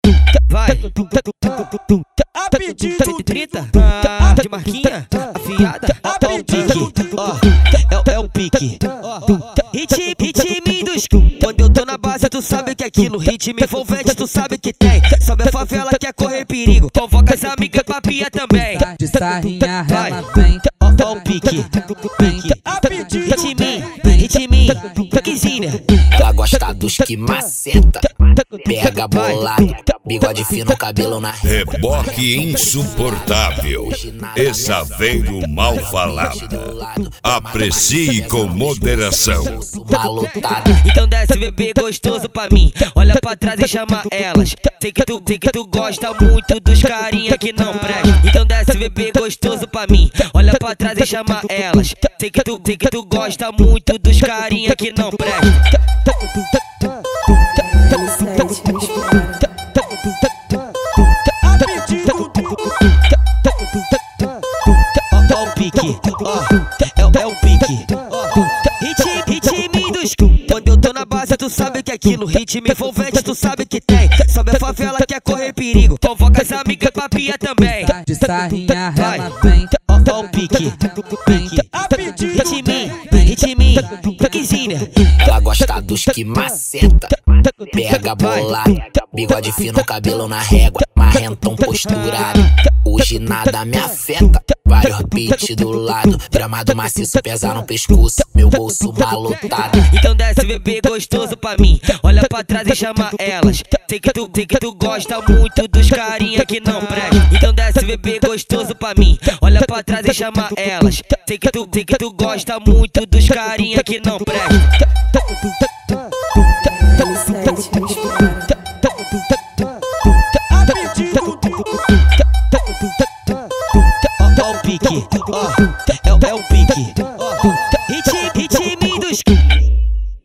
vai. A pedido 30 de marquinha afiada. É o pique, ó, é o pique. Ritmo dos quando eu tô na base, tu sabe que aqui no ritmo envolvente, tu sabe que tem. Sobe a favela, quer correr perigo. Convoca as amigas pra pia também. De sarrinha ela vem, Ó o pique, a pedido ritminho, piquezinha. Ela gosta dos que maceta, pega bolado, bigode fino, cabelo na Reboque insuportável, exaveiro mal falado. Aprecie com moderação. malotado. Então desce bebê gostoso pra mim. Olha pra trás e chama elas. Sei que tu gosta muito dos carinha que não presta. Então desce bebê gostoso pra mim. Olha pra trás e chama elas. Sei que tu gosta muito dos carinha que não presta. a pedido Ó o pique, ó, é o pique. Ritmo dos quando eu tô na base, tu sabe que aqui no ritmo envolvente, tu sabe que tem. Sobe a favela, quer correr perigo. Convoca as amigas pra pia também. de sarrinha ela vem, Ó o pique, a pedido ritminho, piquezinha. Ela gosta dos que maceta, pega bolado, bigode fino, cabelo na régua, marrentão posturado. Hoje nada me afeta, vários beats do lado, gramado maciço, pesa no pescoço, meu bolso malotado. Então desce bebê gostoso pra mim. Olha pra trás e chama elas. Sei que tu gosta muito dos carinha que não presta. Então desce bebê gostoso pra mim. Olha pra trás e chama elas. Sei que tu gosta muito dos carinha que não presta. a pedido Ó o pique, ó, é o pique.